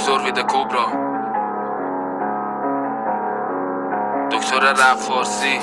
دکتر وید کبرا، دکتر رپ فارسی.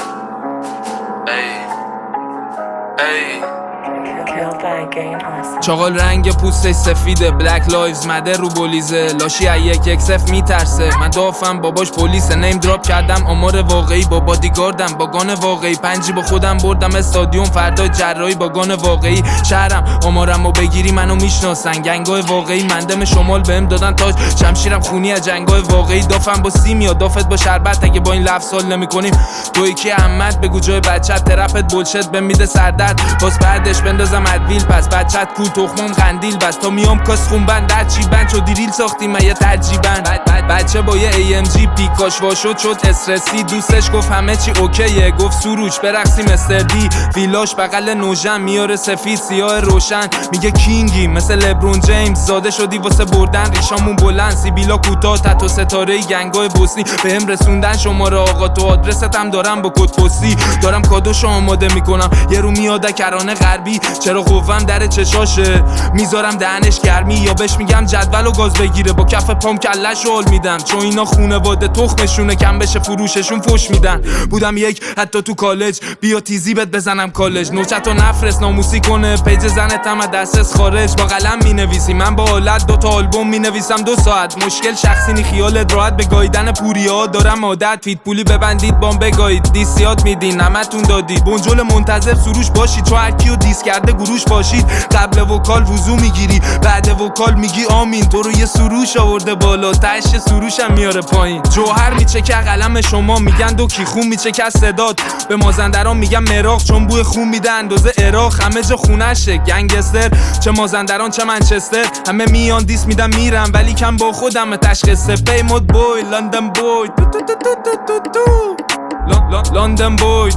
چاقال رنگ پوستش سفیده، بلک لایوز مده رو بولیزه، لاشی یک یک صف میترسه. من دافم باباش پلیسه، نیم دراپ کردم آمار واقعی با بادیگاردم با گان واقعی. پنجی با خودم بردم استادیوم، فردا جراحی با گان واقعی. شهرم آمارمو بگیری منو میشناسن، گنگای واقعی مندم شمال بهم دادن تاج، شمشیرم خونی از جنگای واقعی. دافم با سیمیا دافت با شربت، اگه با این لفظ سال نمی‌کنیم توی کی احمد بگو جای بچت. ترپت بولشت بهم میده سردرد، باز بعدش بندازم ادویل. پس بچت کو تخمم قندیل بس تا میام کاس خونبند در چی بند چو دیریل ساختیم من یه ترجیبند. بچه با یه AMG پیکاش واشد شد استرسی، دوستش گفت همه چی اوکیه، گفت سروش برقصیم استردی. ویلاش بغل نوژن میاره سفید سیاه روشن، میگه کینگی مثل لبرون جیمز، زاده شدی واسه بردن ریشامون بلند. سیبیلا کوتاه تتو ستاره گنگای بوسنی، بهم رسوندن شماره آقا تو آدرستم دارم با کد پستی. دارم کادوشو آماده میکنم یه رو میاده کرانه غربی، چرا قوام در چشاشه میذارم دهنش گرمی، یا بهش میگم جدول و گاز بگیره با کف پام کلش رول میدم، چون اینا خونواده تخمشونه کم بشه فروششون فوش میدن. بودم یک حتی تو کالج، بیا تیزی بهت بزنم کالج، نوچتو نفرست ناموسی کنه پیج زنتم از دسترس خارج. با قلم مینویسی من با آلت 2 تا آلبوم مینویسم 2 ساعت، مشکل شخصی نی خیالت راحت، به گاییدن پوریا دارم عادت. فیت پولی ببندید بام بگایید، دیسیات میدین نمتون دادید، بنجل منتظر سروش باشید، چون هر کیو دیس کرده گروش باشید. قبل وکال وضو میگیری بعد وکال میگی آمین، تو رو یه سروش آورده بالا تهش سروشم میاره پایین. جوهر میچکه قلم شما میگن دو کی، خون میچکه صدات. به مازندران میگم مراغ چون بوی خون میده اندازه عراق، همه جا خونشه گنگستر، چه مازندران چه منچستر. همه میان دیس میدم میرم ولی کم با خودم تشخیصه. پیمود بوی لندن بوی لندن بوی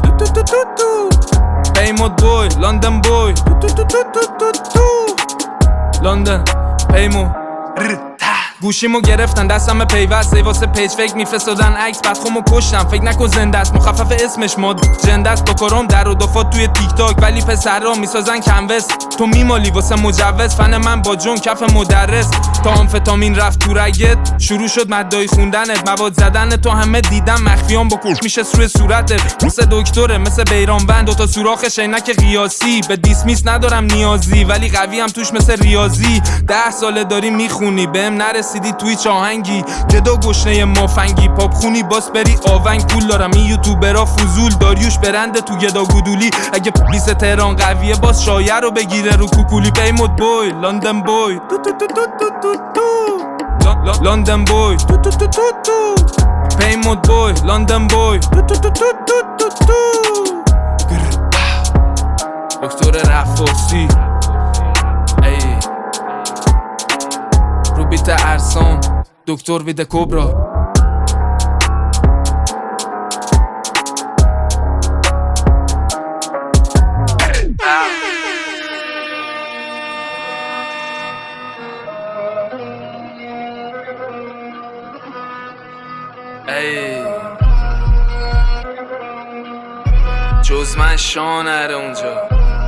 پیمود بوی لندن بوی لندن پیمو گوشیمو گرفتن دستم پیوسته، واسه پیج فکر میفرستادن عکس بعد خودمو کشتم. فکر نکن زنده است مخفف اسمش ماد جنده است، با کارم در و دفات توی تیک تاک، ولی پسرا میسازن کنوس. تو میمالی واسه مجوز، فن من با جون کف مدرس. تا آمفتامین رفت تو رگت شروع شد مدای خوندنت، مواد زدن تو همه دیدم مخفیام با کوش میشه روی صورتت. مثل دکتره مثل بیرانوند، 2 تا سوراخ شینک قیاسی. به دیسمیس ندارم نیازی ولی قوی هم توش مثل ریاضی. 10 ساله داری میخونی بهم نرسیدی توی چاهنگی، جدا گشنه مافنگی پاپ خونی باس بری آونگ. پول دارم این یوتیوبرا فضول، داریوش برنده تو گدا گودولی. اگه پلیس تهران قویه باز شایع رو بگیره رو کوکولی. پیمود بوی لندن بوی لندن بوی پیمود بوی لندن بوی دکتر رپ فارسی. روبیت ارسان دکتر وید کبرا. جز من شان نره اونجا.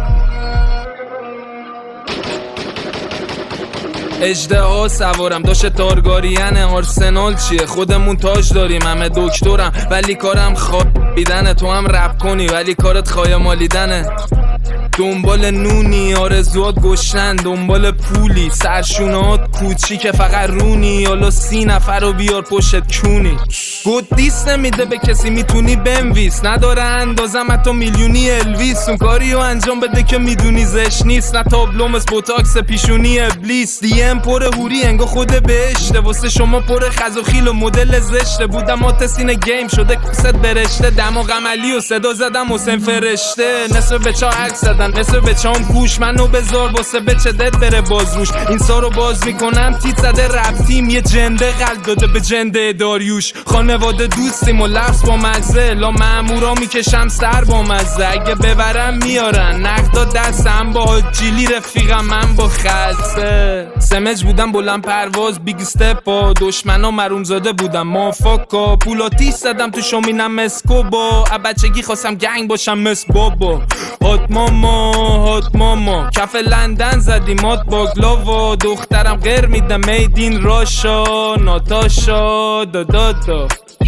اژدها سوارم داشت تارگاریانه، آرسنال چیه خودمون تاج داریم. همه دکترم ولی کارم خوابیدنه، تو هم رپ کنی ولی کارت خایمالیدنه. دنبال نونی آرزوات گشنن، دنبال پولی سرشونات کوچیک فقط رونی. حالا 30 نفر رو بیار پشت کونی. گود دیس نمیده به کسی میتونی بنویس، نداره اندازم حتی میلیونی الویس. اون کاریو انجام بده که میدونی زش نیست، نه تابلوم از بوتاکس پیشونی ابلیس. دیم پر هوری انگا خود بهشته، واسه شما پر خزوخیل و مدل زشته. بودم آتسین گیم شده کست برشته، دماغ عملی و صدا زدم حسین فرشته. نصف بچا عکس زدن نصف بچام گوش، منو بذار واسه بچه دت بره باز روش. این سارو باز میکنم تیت زده رپ تیم، یه جنده قلب داده به جنده داریوش. خانواده دوستیم و لفظ با مزه، لا مامورا میکشم سر با مزه. اگه ببرم میارن نقدا دستم با جیلی رفیقم من با خلصه. سمج بودم بلند پرواز بیگ استپا، دشمنا مروم زاده بودم مافاکا. پولاتیش زدم تو شومینم اسکوبا، بچگی خواستم گنگ باشم مس بابا. حتما هات ماما کف لندن زدی مات باگلا و دخترم غیر میدم میدین راشا ناتاشا دادادا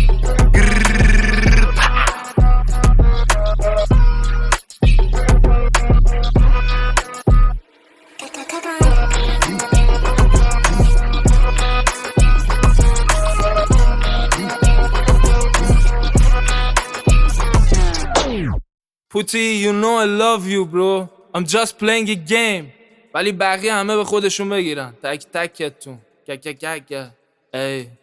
Putty, you know I love you bro I'm just playing a game ولی بقیه همه به خودشون بگیرن تک تکتون ای